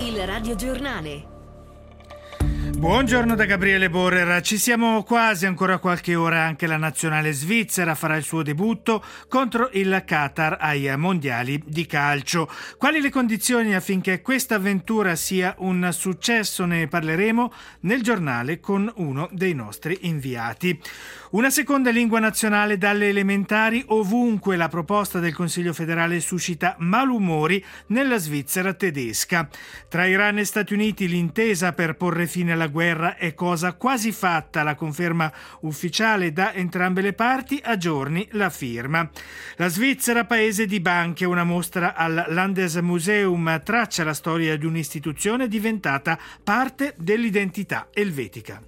Il radiogiornale. Buongiorno da Gabriele Borrer. Ci siamo quasi, ancora qualche ora anche la nazionale svizzera farà il suo debutto contro il Qatar ai mondiali di calcio. Quali le condizioni affinché questa avventura sia un successo? Ne parleremo nel giornale con uno dei nostri inviati. Una seconda lingua nazionale dalle elementari ovunque. La proposta del Consiglio federale suscita malumori nella Svizzera tedesca. Tra Iran e Stati Uniti l'intesa per porre fine alla guerra è cosa quasi fatta. La conferma ufficiale da entrambe le parti, a giorni la firma. La Svizzera, paese di banche, una mostra al Landesmuseum traccia la storia di un'istituzione diventata parte dell'identità elvetica.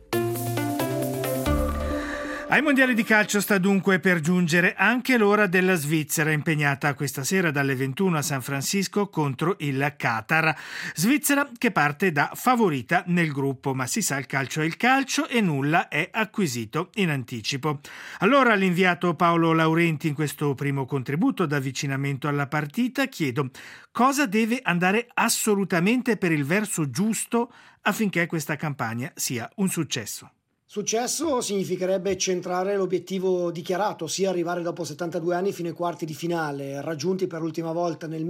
Ai mondiali di calcio sta dunque per giungere anche l'ora della Svizzera, impegnata questa sera dalle 21 a San Francisco contro il Qatar. Svizzera che parte da favorita nel gruppo, ma si sa, il calcio è il calcio e nulla è acquisito in anticipo. Allora all'inviato Paolo Laurenti, in questo primo contributo d'avvicinamento alla partita, chiedo cosa deve andare assolutamente per il verso giusto affinché questa campagna sia un successo. Successo significherebbe centrare l'obiettivo dichiarato, ossia arrivare dopo 72 anni fino ai quarti di finale, raggiunti per l'ultima volta nel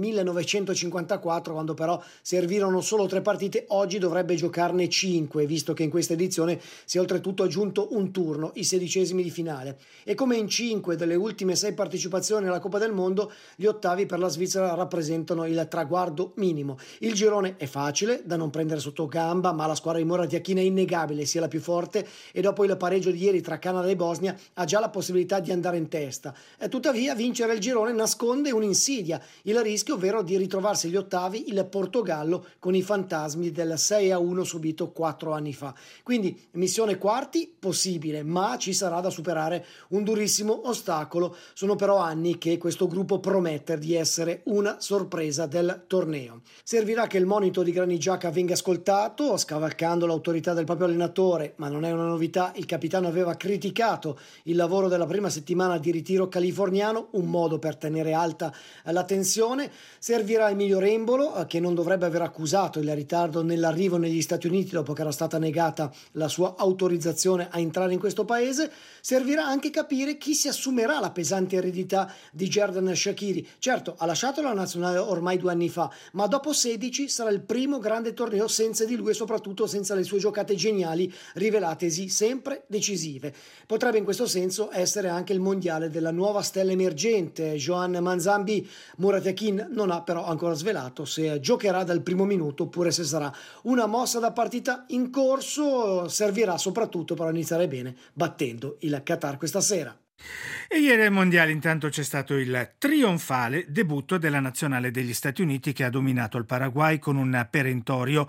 1954, quando però servirono solo 3 partite. Oggi dovrebbe giocarne 5, visto che in questa edizione si è oltretutto aggiunto un turno, i 16esimi di finale. E come in 5 delle ultime 6 partecipazioni alla Coppa del Mondo, gli ottavi per la Svizzera rappresentano il traguardo minimo. Il girone è facile da non prendere sotto gamba, ma la squadra di Murat Yakin è innegabile, sia la più forte, e dopo il pareggio di ieri tra Canada e Bosnia ha già la possibilità di andare in testa. E tuttavia vincere il girone nasconde un'insidia, il rischio ovvero di ritrovarsi agli ottavi il Portogallo con i fantasmi del 6-1 subito 4 anni fa. Quindi missione quarti possibile, ma ci sarà da superare un durissimo ostacolo. Sono però anni che questo gruppo promette di essere una sorpresa del torneo. Servirà che il monito di Granit Xhaka venga ascoltato, scavalcando l'autorità del proprio allenatore, ma non è una novità. Il capitano aveva criticato il lavoro della prima settimana di ritiro californiano, un modo per tenere alta la tensione. Servirà Emilio Rembolo, che non dovrebbe aver accusato il ritardo nell'arrivo negli Stati Uniti dopo che era stata negata la sua autorizzazione a entrare in questo paese. Servirà anche capire chi si assumerà la pesante eredità di Xherdan Shaqiri. Certo, ha lasciato la nazionale ormai 2 anni fa, ma dopo 16 sarà il primo grande torneo senza di lui e soprattutto senza le sue giocate geniali rivelatesi sempre decisive. Potrebbe in questo senso essere anche il mondiale della nuova stella emergente Joan Manzambi. Murat Yakin non ha però ancora svelato se giocherà dal primo minuto oppure se sarà una mossa da partita in corso. Servirà soprattutto per iniziare bene battendo il Qatar questa sera. E ieri ai mondiali intanto c'è stato il trionfale debutto della nazionale degli Stati Uniti, che ha dominato il Paraguay con un perentorio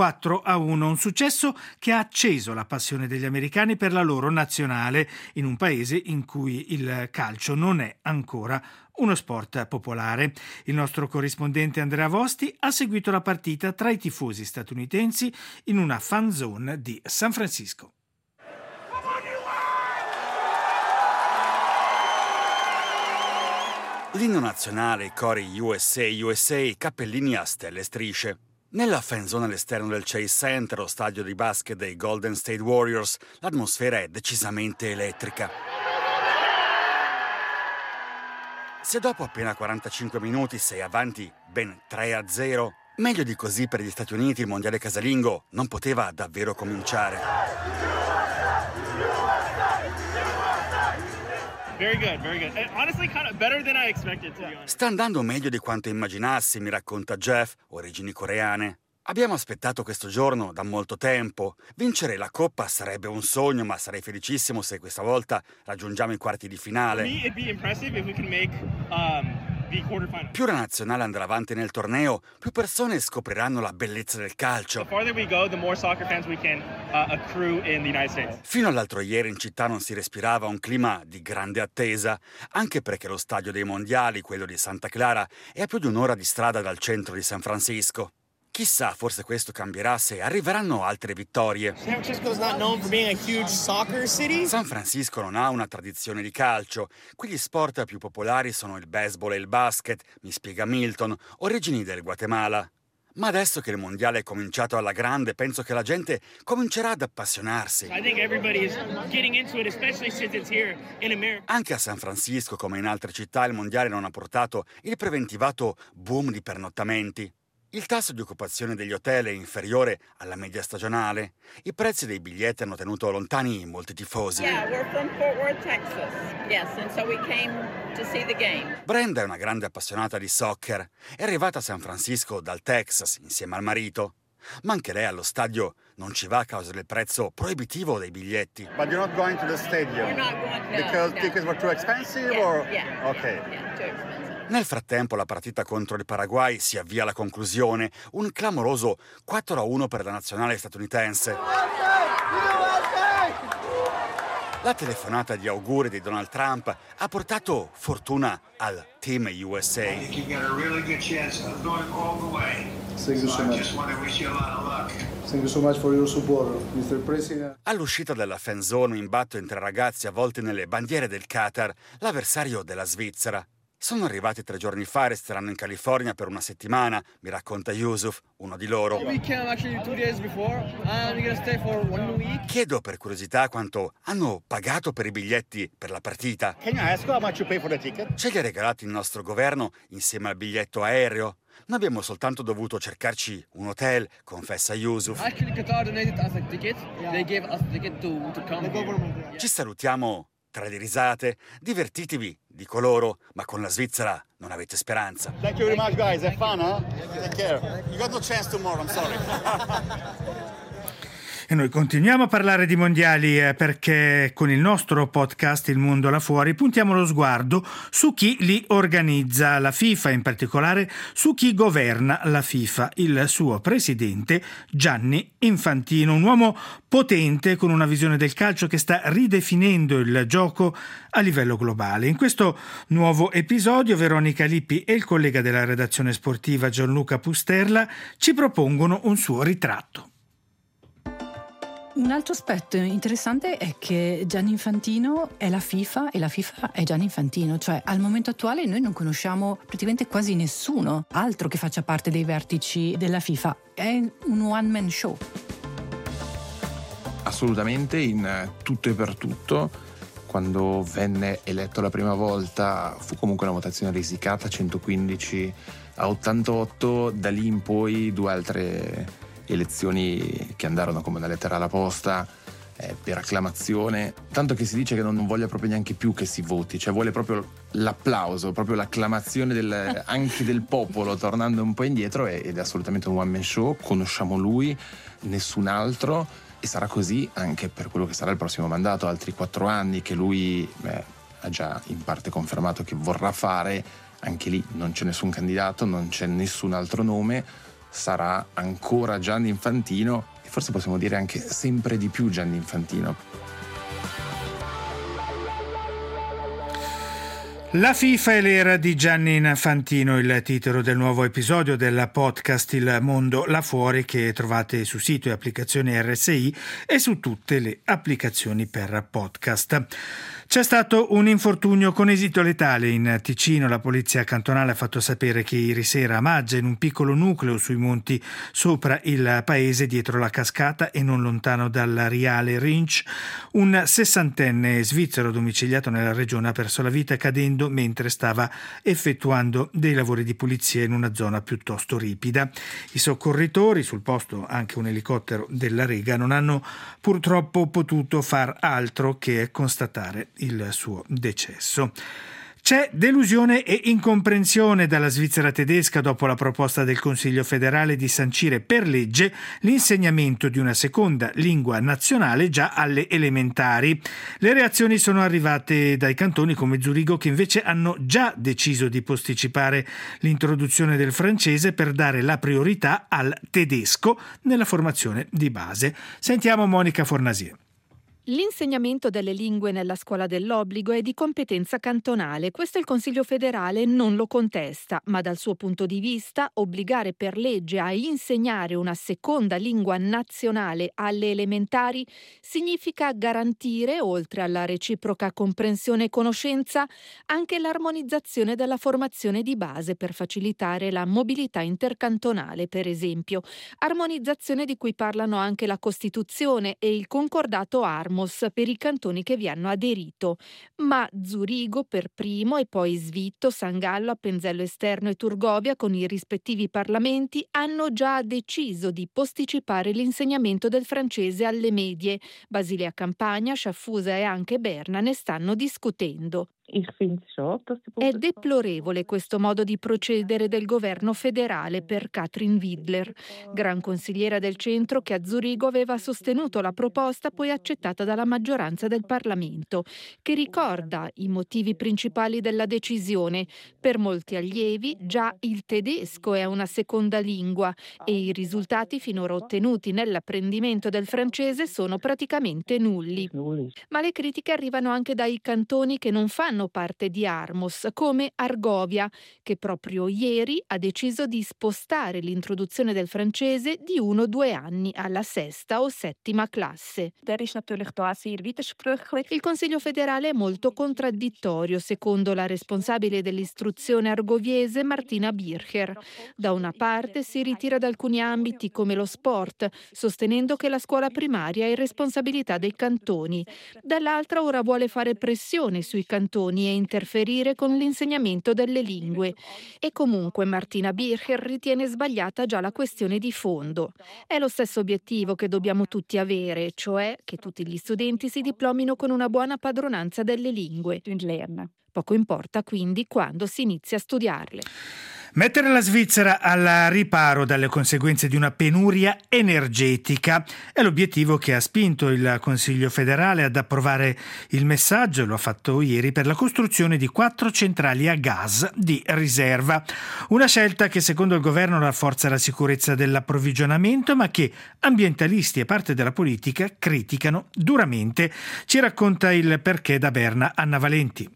4-1, un successo che ha acceso la passione degli americani per la loro nazionale in un paese in cui il calcio non è ancora uno sport popolare. Il nostro corrispondente Andrea Vosti ha seguito la partita tra i tifosi statunitensi in una fan zone di San Francisco. L'inno nazionale, i cori USA, USA, cappellini a stelle e strisce. Nella fanzone all'esterno del Chase Center, lo stadio di basket dei Golden State Warriors, l'atmosfera è decisamente elettrica. Se dopo appena 45 minuti sei avanti ben 3-0, meglio di così per gli Stati Uniti il mondiale casalingo non poteva davvero cominciare. Very good, very good. And honestly, kind of better than I expected, to be honest. Sta andando meglio di quanto immaginassi, mi racconta Jeff, origini coreane. Abbiamo aspettato questo giorno da molto tempo. Vincere la Coppa sarebbe un sogno, ma sarei felicissimo se questa volta raggiungiamo i quarti di finale. For me, it'd be impressive if we could make the quarterfinals. Più la nazionale andrà avanti nel torneo, più persone scopriranno la bellezza del calcio. The farther we go, the more soccer fans we can accrue in the United States. Fino all'altro ieri in città non si respirava un clima di grande attesa, anche perché lo stadio dei mondiali, quello di Santa Clara, è a più di un'ora di strada dal centro di San Francisco. Chissà, forse questo cambierà se arriveranno altre vittorie. San Francisco is not known for being a huge soccer city. San Francisco non ha una tradizione di calcio. Qui gli sport più popolari sono il baseball e il basket, mi spiega Milton, origini del Guatemala. Ma adesso che il mondiale è cominciato alla grande, penso che la gente comincerà ad appassionarsi. I think everybody is getting into it, especially since it's here in America. Anche a San Francisco, come in altre città, il mondiale non ha portato il preventivato boom di pernottamenti. Il tasso di occupazione degli hotel è inferiore alla media stagionale. I prezzi dei biglietti hanno tenuto lontani molti tifosi. Yeah, we're from Fort Worth, Texas. Yes, and so we came to see the game. Brenda è una grande appassionata di soccer. È arrivata a San Francisco dal Texas insieme al marito. Ma anche lei allo stadio non ci va a causa del prezzo proibitivo dei biglietti. But you're not going to the stadium We're not going because no. tickets were too expensive, Yeah, or yeah, okay. yeah, too expensive. Nel frattempo la partita contro il Paraguay si avvia alla conclusione, un clamoroso 4-1 per la nazionale statunitense. La telefonata di auguri di Donald Trump ha portato fortuna al Team USA. You got a really good chance of going all the way. Thank you so I much. just want to wish you a lot of luck. Thank you so much for your support, Mr. President. All'uscita dalla fan zone, un imbatto in 3 ragazzi avvolti nelle bandiere del Qatar, l'avversario della Svizzera. Sono arrivati 3 giorni fa e resteranno in California per una settimana, mi racconta Yusuf, uno di loro. We came actually 2 days before, and we're gonna stay for 1 week. Chiedo per curiosità quanto hanno pagato per i biglietti per la partita. Can I ask how much you pay for the ticket? Ce li ha regalati il nostro governo insieme al biglietto aereo. Noi abbiamo soltanto dovuto cercarci un hotel, confessa Yusuf. Actually, Qatar donated us a ticket. They gave us a ticket to come here. Ci salutiamo tra le risate. Divertitevi, dico loro, ma con la Svizzera non avete speranza. Thank you very much, guys. Have fun, huh? Take care. You got no chance tomorrow, I'm sorry. E noi continuiamo a parlare di mondiali perché con il nostro podcast Il Mondo là fuori puntiamo lo sguardo su chi li organizza, la FIFA, in particolare su chi governa la FIFA, il suo presidente Gianni Infantino, un uomo potente con una visione del calcio che sta ridefinendo il gioco a livello globale. In questo nuovo episodio Veronica Lippi e il collega della redazione sportiva Gianluca Pusterla ci propongono un suo ritratto. Un altro aspetto interessante è che Gianni Infantino è la FIFA e la FIFA è Gianni Infantino, cioè al momento attuale noi non conosciamo praticamente quasi nessuno altro che faccia parte dei vertici della FIFA, è un one man show. Assolutamente, in tutto e per tutto. Quando venne eletto la prima volta fu comunque una votazione risicata, 115 a 88, da lì in poi 2 altre elezioni che andarono come una lettera alla posta, per acclamazione, tanto che si dice che non voglia proprio neanche più che si voti, cioè vuole proprio l'applauso, proprio l'acclamazione anche del popolo, tornando un po' indietro, ed è assolutamente un one man show. Conosciamo lui, nessun altro, e sarà così anche per quello che sarà il prossimo mandato, altri 4 anni che lui ha già in parte confermato che vorrà fare. Anche lì non c'è nessun candidato, non c'è nessun altro nome, sarà ancora Gianni Infantino, e forse possiamo dire anche sempre di più Gianni Infantino. La FIFA e l'era di Gianni Infantino, il titolo del nuovo episodio del podcast Il Mondo là fuori, che trovate su sito e applicazioni RSI e su tutte le applicazioni per podcast. C'è stato un infortunio con esito letale in Ticino. La polizia cantonale ha fatto sapere che ieri sera a Maggia, in un piccolo nucleo sui monti sopra il paese, dietro la cascata e non lontano dal Riale Rinch, un 60enne svizzero domiciliato nella regione ha perso la vita cadendo mentre stava effettuando dei lavori di pulizia in una zona piuttosto ripida. I soccorritori, sul posto anche un elicottero della Rega, non hanno purtroppo potuto far altro che constatare il suo decesso. C'è delusione e incomprensione dalla Svizzera tedesca dopo la proposta del Consiglio federale di sancire per legge l'insegnamento di una seconda lingua nazionale già alle elementari. Le reazioni sono arrivate dai cantoni come Zurigo, che invece hanno già deciso di posticipare l'introduzione del francese per dare la priorità al tedesco nella formazione di base. Sentiamo Monica Fornasier. L'insegnamento delle lingue nella scuola dell'obbligo è di competenza cantonale. Questo il Consiglio federale non lo contesta, ma dal suo punto di vista obbligare per legge a insegnare una seconda lingua nazionale alle elementari significa garantire, oltre alla reciproca comprensione e conoscenza, anche l'armonizzazione della formazione di base per facilitare la mobilità intercantonale, per esempio. Armonizzazione di cui parlano anche la Costituzione e il concordato ARMOS per i cantoni che vi hanno aderito, ma Zurigo per primo e poi Svitto, San Gallo, Appenzello Esterno e Turgovia con i rispettivi parlamenti hanno già deciso di posticipare l'insegnamento del francese alle medie. Basilea Campagna, Sciaffusa e anche Berna ne stanno discutendo. È deplorevole questo modo di procedere del governo federale per Katrin Widler, gran consigliera del centro che a Zurigo aveva sostenuto la proposta poi accettata dalla maggioranza del Parlamento, che ricorda i motivi principali della decisione. Per molti allievi già il tedesco è una seconda lingua e i risultati finora ottenuti nell'apprendimento del francese sono praticamente nulli. Ma le critiche arrivano anche dai cantoni che non fanno parte di Armos, come Argovia, che proprio ieri ha deciso di spostare l'introduzione del francese di 1 o 2 anni alla 6ª o 7ª classe. Il Consiglio federale è molto contraddittorio, secondo la responsabile dell'istruzione argoviese Martina Bircher. Da una parte si ritira da alcuni ambiti come lo sport, sostenendo che la scuola primaria è responsabilità dei cantoni. Dall'altra ora vuole fare pressione sui cantoni e interferire con l'insegnamento delle lingue. E comunque Martina Bircher ritiene sbagliata già la questione di fondo. È lo stesso obiettivo che dobbiamo tutti avere, cioè che tutti gli studenti si diplomino con una buona padronanza delle lingue. Poco importa quindi quando si inizia a studiarle. Mettere la Svizzera al riparo dalle conseguenze di una penuria energetica è l'obiettivo che ha spinto il Consiglio federale ad approvare il messaggio, lo ha fatto ieri, per la costruzione di 4 centrali a gas di riserva. Una scelta che secondo il governo rafforza la sicurezza dell'approvvigionamento, ma che ambientalisti e parte della politica criticano duramente. Ci racconta il perché da Berna Anna Valenti.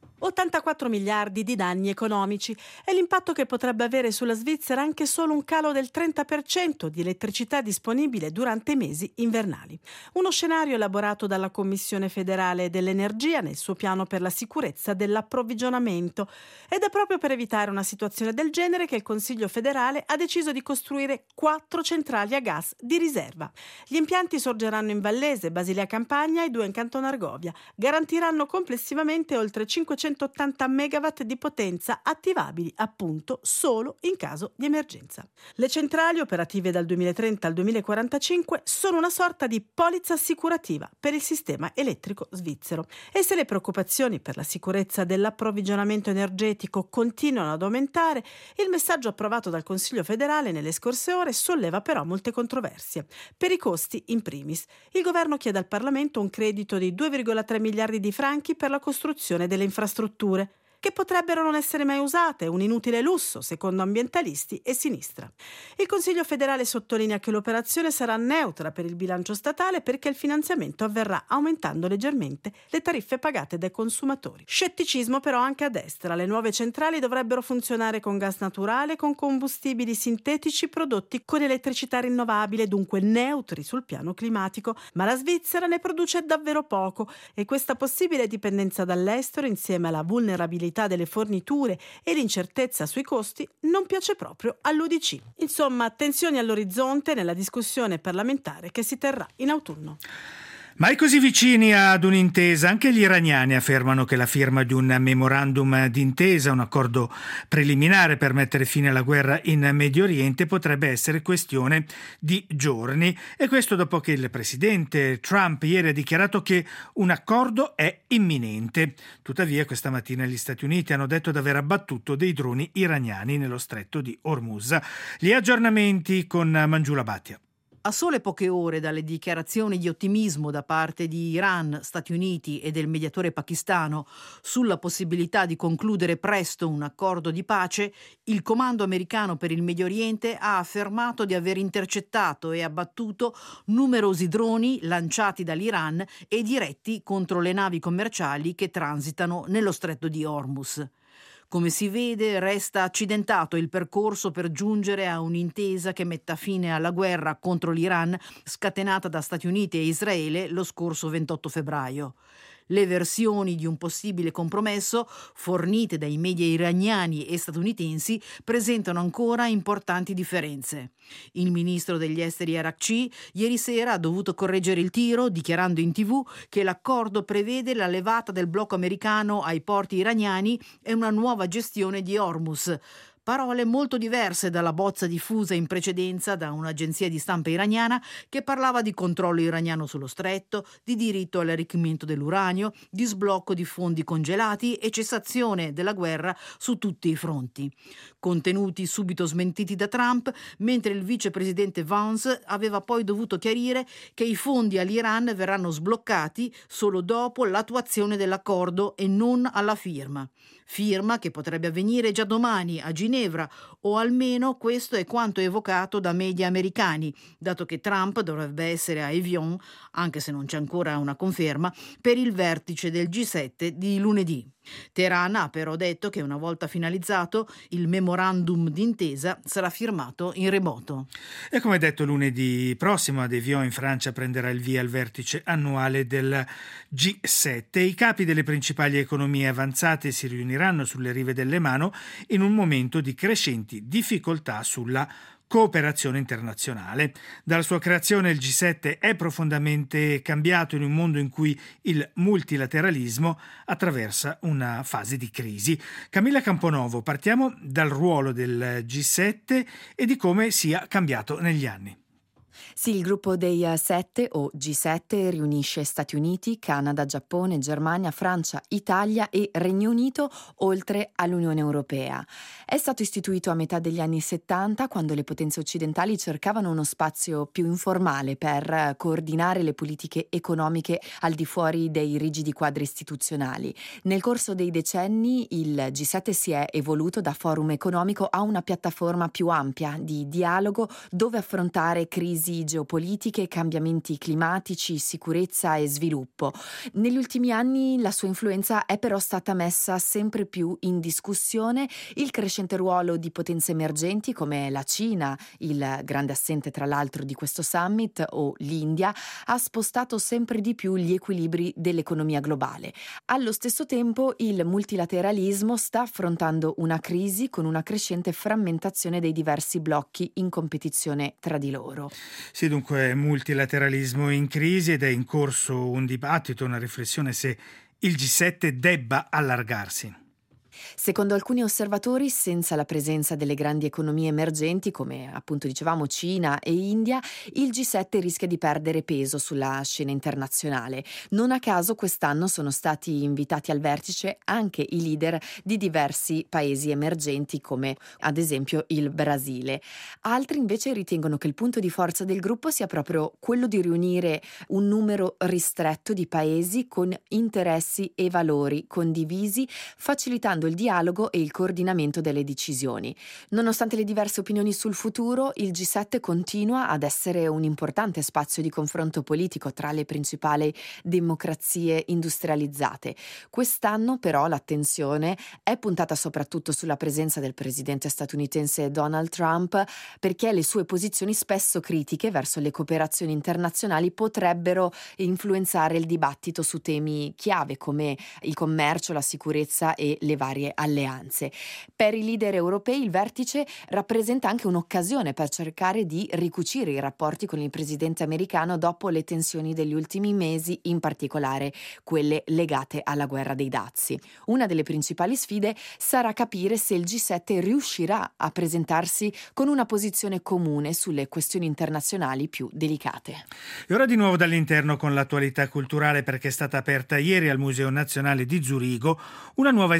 84 miliardi di danni economici è l'impatto che potrebbe avere sulla Svizzera anche solo un calo del 30% di elettricità disponibile durante i mesi invernali. Uno scenario elaborato dalla Commissione federale dell'energia nel suo piano per la sicurezza dell'approvvigionamento. Ed è proprio per evitare una situazione del genere che il Consiglio federale ha deciso di costruire 4 centrali a gas di riserva. Gli impianti sorgeranno in Vallese, Basilea Campagna e 2 in Canton Argovia. Garantiranno complessivamente oltre 580 megawatt di potenza attivabili appunto solo in caso di emergenza. Le centrali, operative dal 2030 al 2045, sono una sorta di polizza assicurativa per il sistema elettrico svizzero. E se le preoccupazioni per la sicurezza dell'approvvigionamento energetico continuano ad aumentare, il messaggio approvato dal Consiglio federale nelle scorse ore solleva però molte controversie. Per i costi, in primis, il governo chiede al Parlamento un credito di 2,3 miliardi di franchi per la costruzione delle infrastrutture che potrebbero non essere mai usate, un inutile lusso, secondo ambientalisti e sinistra. Il Consiglio federale sottolinea che l'operazione sarà neutra per il bilancio statale perché il finanziamento avverrà aumentando leggermente le tariffe pagate dai consumatori. Scetticismo però anche a destra. Le nuove centrali dovrebbero funzionare con gas naturale, con combustibili sintetici prodotti con elettricità rinnovabile, dunque neutri sul piano climatico, ma la Svizzera ne produce davvero poco e questa possibile dipendenza dall'estero, insieme alla vulnerabilità delle forniture e l'incertezza sui costi, non piace proprio all'UDC. Insomma, tensioni all'orizzonte nella discussione parlamentare che si terrà in autunno. Mai così vicini ad un'intesa, anche gli iraniani affermano che la firma di un memorandum d'intesa, un accordo preliminare per mettere fine alla guerra in Medio Oriente, potrebbe essere questione di giorni. E questo dopo che il presidente Trump ieri ha dichiarato che un accordo è imminente. Tuttavia questa mattina gli Stati Uniti hanno detto di aver abbattuto dei droni iraniani nello stretto di Hormuz. Gli aggiornamenti con Mangiula Bhatia. A sole poche ore dalle dichiarazioni di ottimismo da parte di Iran, Stati Uniti e del mediatore pakistano sulla possibilità di concludere presto un accordo di pace, il comando americano per il Medio Oriente ha affermato di aver intercettato e abbattuto numerosi droni lanciati dall'Iran e diretti contro le navi commerciali che transitano nello stretto di Hormuz. Come si vede, resta accidentato il percorso per giungere a un'intesa che metta fine alla guerra contro l'Iran scatenata da Stati Uniti e Israele lo scorso 28 febbraio. Le versioni di un possibile compromesso, fornite dai media iraniani e statunitensi, presentano ancora importanti differenze. Il ministro degli esteri Arakci ieri sera ha dovuto correggere il tiro, dichiarando in TV che l'accordo prevede la levata del blocco americano ai porti iraniani e una nuova gestione di Hormuz. Parole molto diverse dalla bozza diffusa in precedenza da un'agenzia di stampa iraniana che parlava di controllo iraniano sullo stretto, di diritto all'arricchimento dell'uranio, di sblocco di fondi congelati e cessazione della guerra su tutti i fronti. Contenuti subito smentiti da Trump, mentre il vicepresidente Vance aveva poi dovuto chiarire che i fondi all'Iran verranno sbloccati solo dopo l'attuazione dell'accordo e non alla firma. Firma che potrebbe avvenire già domani a Ginevra, o almeno questo è quanto evocato da media americani, dato che Trump dovrebbe essere a Evian, anche se non c'è ancora una conferma, per il vertice del G7 di lunedì. Teheran ha però detto che una volta finalizzato il memorandum d'intesa sarà firmato in remoto. E come detto, lunedì prossimo ad Evian in Francia prenderà il via il vertice annuale del G7. I capi delle principali economie avanzate si riuniranno sulle rive del Lemano in un momento di crescenti difficoltà sulla cooperazione internazionale. Dalla sua creazione il G7 è profondamente cambiato in un mondo in cui il multilateralismo attraversa una fase di crisi. Camilla Camponovo, partiamo dal ruolo del G7 e di come sia cambiato negli anni. Sì, il gruppo dei 7 o G7 riunisce Stati Uniti, Canada, Giappone, Germania, Francia, Italia e Regno Unito, oltre all'Unione Europea. È stato istituito a metà degli anni 70, quando le potenze occidentali cercavano uno spazio più informale per coordinare le politiche economiche al di fuori dei rigidi quadri istituzionali. Nel corso dei decenni il G7 si è evoluto da forum economico a una piattaforma più ampia di dialogo dove affrontare crisi geopolitiche, cambiamenti climatici, sicurezza e sviluppo. Negli ultimi anni la sua influenza è però stata messa sempre più in discussione. Il crescente ruolo di potenze emergenti come la Cina, il grande assente tra l'altro di questo summit, o l'India, ha spostato sempre di più gli equilibri dell'economia globale. Allo stesso tempo il multilateralismo sta affrontando una crisi con una crescente frammentazione dei diversi blocchi in competizione tra di loro. Sì, dunque multilateralismo in crisi ed è in corso un dibattito, una riflessione se il G7 debba allargarsi. Secondo alcuni osservatori, senza la presenza delle grandi economie emergenti, come appunto dicevamo Cina e India, il G7 rischia di perdere peso sulla scena internazionale. Non a caso quest'anno sono stati invitati al vertice anche i leader di diversi paesi emergenti, come ad esempio il Brasile. Altri invece ritengono che il punto di forza del gruppo sia proprio quello di riunire un numero ristretto di paesi con interessi e valori condivisi, facilitando il dialogo e il coordinamento delle decisioni. Nonostante le diverse opinioni sul futuro, il G7 continua ad essere un importante spazio di confronto politico tra le principali democrazie industrializzate. Quest'anno però l'attenzione è puntata soprattutto sulla presenza del presidente statunitense Donald Trump, perché le sue posizioni spesso critiche verso le cooperazioni internazionali potrebbero influenzare il dibattito su temi chiave come il commercio, la sicurezza e le varie alleanze. Per i leader europei il vertice rappresenta anche un'occasione per cercare di ricucire i rapporti con il presidente americano dopo le tensioni degli ultimi mesi, in particolare quelle legate alla guerra dei dazi. Una delle principali sfide sarà capire se il G7 riuscirà a presentarsi con una posizione comune sulle questioni internazionali più delicate. E ora di nuovo dall'interno con l'attualità culturale, perché è stata aperta ieri al Museo Nazionale di Zurigo una nuova esposizione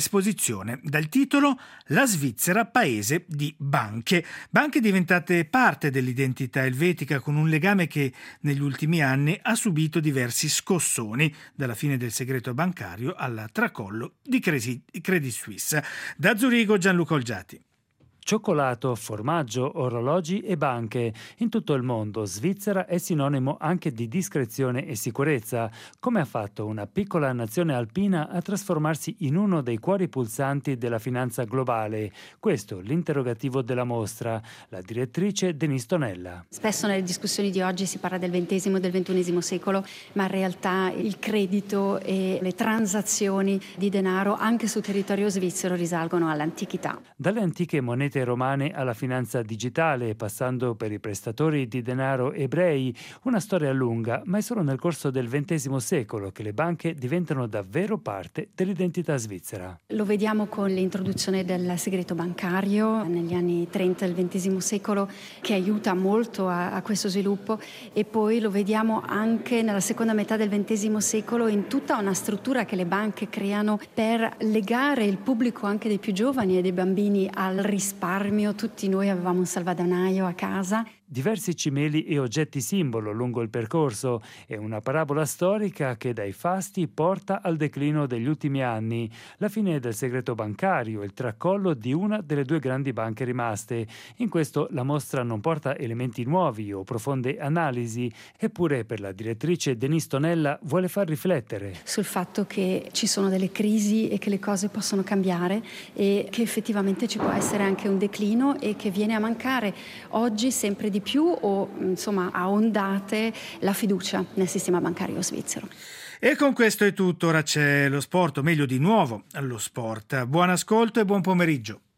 edizione dal titolo La Svizzera paese di banche. Banche diventate parte dell'identità elvetica con un legame che negli ultimi anni ha subito diversi scossoni, dalla fine del segreto bancario al tracollo di Credit Suisse. Da Zurigo Gianluca Olgiati. Cioccolato, formaggio, orologi e banche. In tutto il mondo Svizzera è sinonimo anche di discrezione e sicurezza. Come ha fatto una piccola nazione alpina a trasformarsi in uno dei cuori pulsanti della finanza globale? Questo l'interrogativo della mostra. La direttrice Denise Tonella. Spesso nelle discussioni di oggi si parla del XX e del XXI secolo, ma in realtà il credito e le transazioni di denaro anche sul territorio svizzero risalgono all'antichità. Dalle antiche monete romane alla finanza digitale, passando per i prestatori di denaro ebrei, una storia lunga, ma è solo nel corso del XX secolo che le banche diventano davvero parte dell'identità svizzera. Lo vediamo con l'introduzione del segreto bancario negli anni 30 del XX secolo, che aiuta molto a questo sviluppo, e poi lo vediamo anche nella seconda metà del XX secolo in tutta una struttura che le banche creano per legare il pubblico anche dei più giovani e dei bambini al risparmio. Tutti noi avevamo un salvadanaio a casa. Diversi cimeli e oggetti simbolo lungo il percorso e una parabola storica che dai fasti porta al declino degli ultimi anni, la fine del segreto bancario, il tracollo di una delle due grandi banche rimaste. In questo la mostra non porta elementi nuovi o profonde analisi, eppure per la direttrice Denise Tonella vuole far riflettere sul fatto che ci sono delle crisi e che le cose possono cambiare e che effettivamente ci può essere anche un declino e che viene a mancare oggi sempre di più o insomma a ondate la fiducia nel sistema bancario svizzero. E con questo è tutto, ora c'è lo sport, o meglio di nuovo lo sport. Buon ascolto e buon pomeriggio.